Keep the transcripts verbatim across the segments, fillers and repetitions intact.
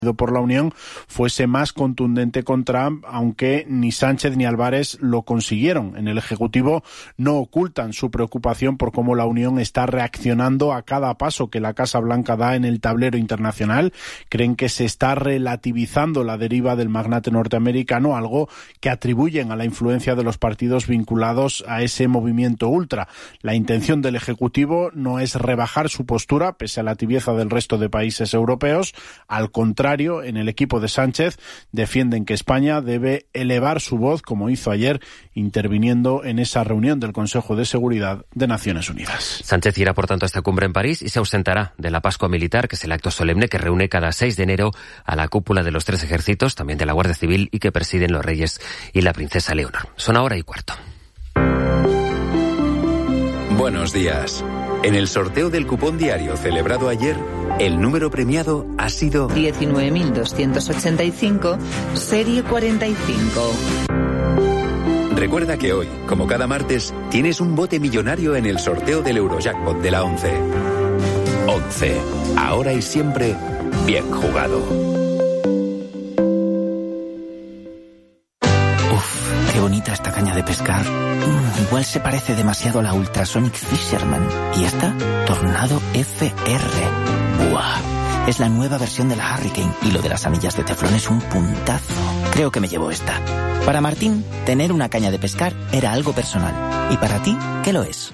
por la Unión fuese más contundente con Trump, aunque ni Sánchez ni Álvarez lo consiguieron. En el Ejecutivo no ocultan su preocupación por cómo la Unión está reaccionando a cada paso que la Casa Blanca da en el tablero internacional. Creen que se está relativizando la deriva del magnate norteamericano, algo que atribuyen a la influencia de los partidos vinculados a ese movimiento ultra. La intención del Ejecutivo no es rebajar su postura, pese a la tibieza del resto de países europeos. Al contrario, en el equipo de Sánchez defienden que España debe elevar su voz, como hizo ayer, interviniendo en esa reunión del Consejo de Seguridad de Naciones Unidas. Sánchez irá, por tanto, a esta cumbre en París y se ausentará de la Pascua Militar, que es el acto solemne que reúne cada seis de enero a la cúpula de los tres ejércitos, también de la Guardia Civil, y que presiden los reyes y la princesa Leonor. Son ahora y cuarto. Buenos días. En el sorteo del cupón diario celebrado ayer, el número premiado ha sido diecinueve mil doscientos ochenta y cinco, serie cuarenta y cinco. Recuerda que hoy, como cada martes, tienes un bote millonario en el sorteo del Eurojackpot de la ONCE. ONCE, ahora y siempre, bien jugado. Uf, qué bonita esta caña de pescar. Mm, igual se parece demasiado a la Ultrasonic Fisherman. ¿Y esta? Tornado F R. ¡Buah! Es la nueva versión de la Hurricane y lo de las anillas de teflón es un puntazo. Creo que me llevo esta. Para Martín, tener una caña de pescar era algo personal. ¿Y para ti, qué lo es?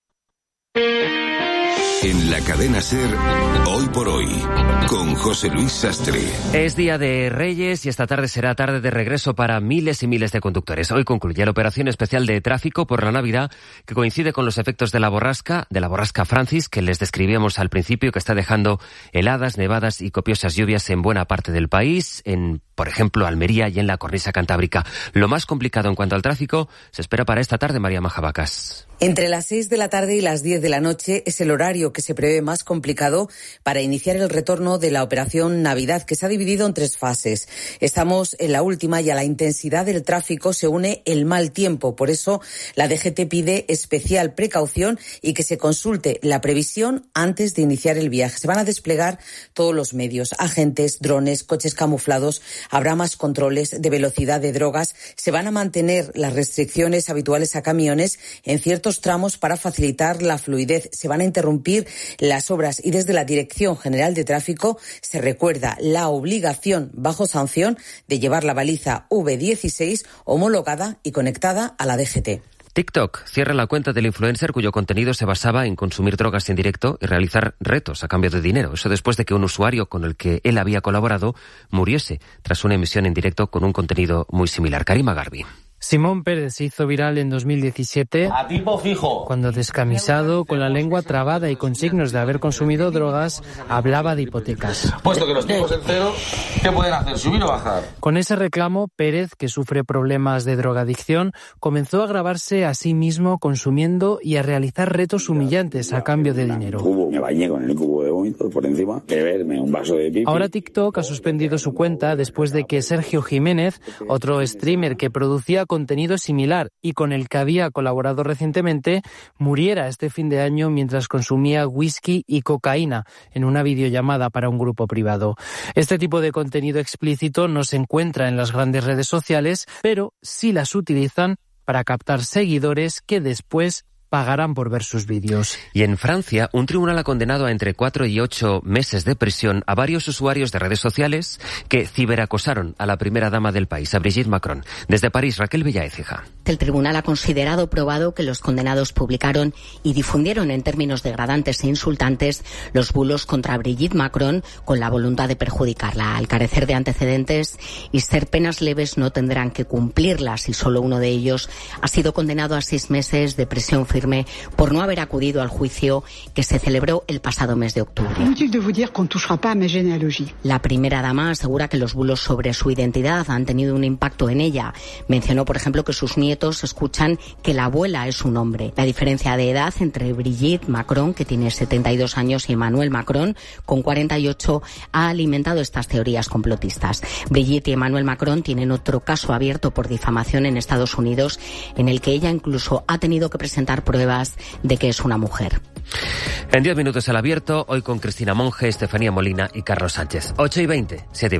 En la cadena SER, Hoy por Hoy, con José Luis Sastre. Es día de Reyes y esta tarde será tarde de regreso para miles y miles de conductores. Hoy concluye la operación especial de tráfico por la Navidad, que coincide con los efectos de la borrasca, de la borrasca Francis, que les describíamos al principio, que está dejando heladas, nevadas y copiosas lluvias en buena parte del país, en, por ejemplo, Almería y en la cornisa cantábrica. Lo más complicado en cuanto al tráfico se espera para esta tarde, María Majabacas. Entre las seis de la tarde y las diez de la noche es el horario que se prevé más complicado para iniciar el retorno de la operación Navidad, que se ha dividido en tres fases. Estamos en la última y a la intensidad del tráfico se une el mal tiempo. Por eso la D G T pide especial precaución y que se consulte la previsión antes de iniciar el viaje. Se van a desplegar todos los medios, agentes, drones, coches camuflados, habrá más controles de velocidad, de drogas, se van a mantener las restricciones habituales a camiones en ciertos tramos para facilitar la fluidez. Se van a interrumpir las obras y desde la Dirección General de Tráfico se recuerda la obligación bajo sanción de llevar la baliza V dieciséis homologada y conectada a la D G T. TikTok cierra la cuenta del influencer cuyo contenido se basaba en consumir drogas en directo y realizar retos a cambio de dinero. Eso después de que un usuario con el que él había colaborado muriese tras una emisión en directo con un contenido muy similar. Karima Garbi. Simón Pérez se hizo viral en dos mil diecisiete a tipo fijo, cuando descamisado, con la lengua trabada y con signos de haber consumido drogas, hablaba de hipotecas. Puesto que los tipos en cero, ¿qué pueden hacer? ¿Subir o bajar? Con ese reclamo, Pérez, que sufre problemas de drogadicción, comenzó a grabarse a sí mismo consumiendo y a realizar retos humillantes a cambio de dinero. Me bañé con el cubo de vómito por encima, beberme un vaso de pipi. Ahora TikTok ha suspendido su cuenta después de que Sergio Jiménez, otro streamer que producía contenido similar y con el que había colaborado recientemente, muriera este fin de año mientras consumía whisky y cocaína en una videollamada para un grupo privado. Este tipo de contenido explícito no se encuentra en las grandes redes sociales, pero sí las utilizan para captar seguidores que después pagarán por ver sus vídeos. Y en Francia, un tribunal ha condenado a entre cuatro y ocho meses de prisión a varios usuarios de redes sociales que ciberacosaron a la primera dama del país, a Brigitte Macron. Desde París, Raquel Villaécija. El tribunal ha considerado probado que los condenados publicaron y difundieron en términos degradantes e insultantes los bulos contra Brigitte Macron con la voluntad de perjudicarla. Al carecer de antecedentes y ser penas leves, no tendrán que cumplirlas y solo uno de ellos ha sido condenado a seis meses de prisión firme por no haber acudido al juicio que se celebró el pasado mes de octubre. La primera dama asegura que los bulos sobre su identidad han tenido un impacto en ella. Mencionó, por ejemplo, que sus nietos escuchan que la abuela es un hombre. La diferencia de edad entre Brigitte Macron, que tiene setenta y dos años, y Emmanuel Macron, con cuarenta y ocho, ha alimentado estas teorías complotistas. Brigitte y Emmanuel Macron tienen otro caso abierto por difamación en Estados Unidos, en el que ella incluso ha tenido que presentar pruebas de que es una mujer. En diez minutos el abierto, hoy con Cristina Monge, Estefanía Molina y Carlos Sánchez. ocho y veinte, siete y veinte.